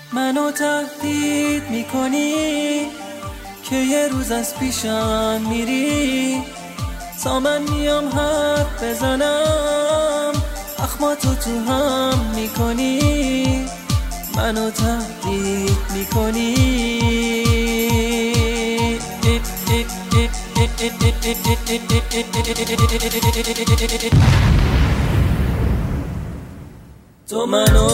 منو تهدید میکنی که یه روز از پیشم میری، تا من میام حرف بزنم اخماتو تو هم میکنی. منو تهدید میکنی تو منو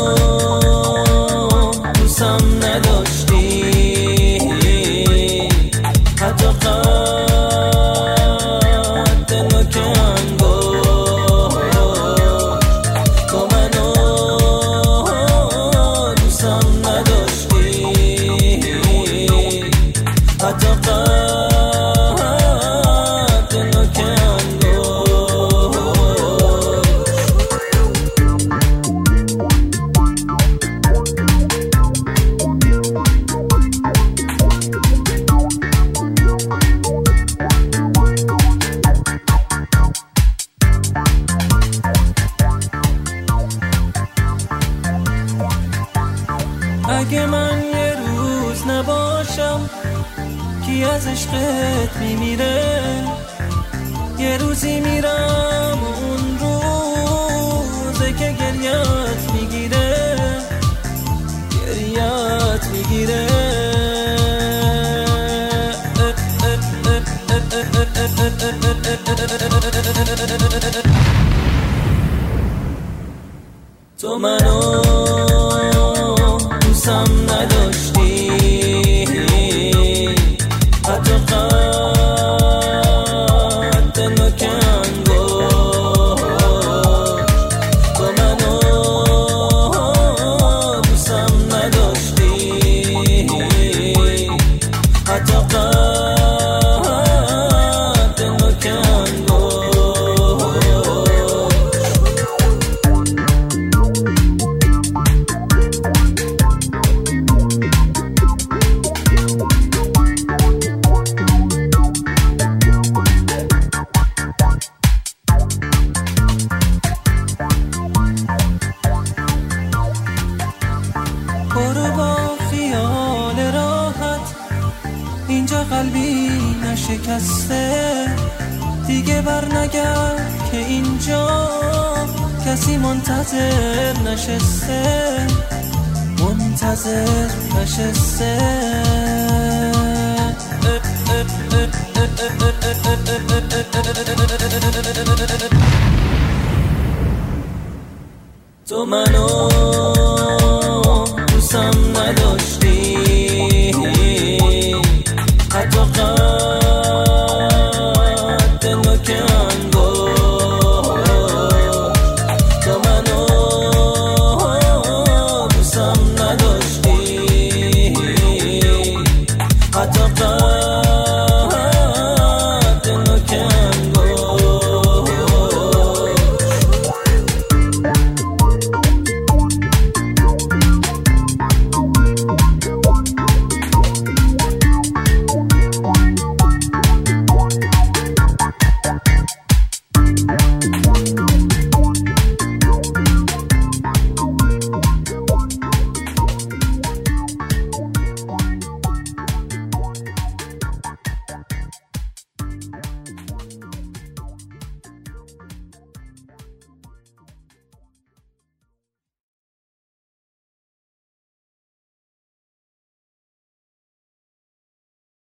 دوستم نداشتی، حتی قد نوک انگشت. تو منو دوستم نداشتی، حتی قد نوک انگشت. اگه من یه روز نباشم کی از عشقت میمیره؟ یه روزی میرم و اون روزه که گریت میگیره، گریت میگیره. تو منو دوستم نداشتی، حتی قد نوک انگشت. تو منو دوستم نداشتی، حتی قد نوک انگشت. برو با خیال راحت، اینجا قلبی نشکسته. دیگه بر نگرد که اینجا کسی منتظر نشسته، منتظر نشسته. تو منو دوستم نداشتی، حتی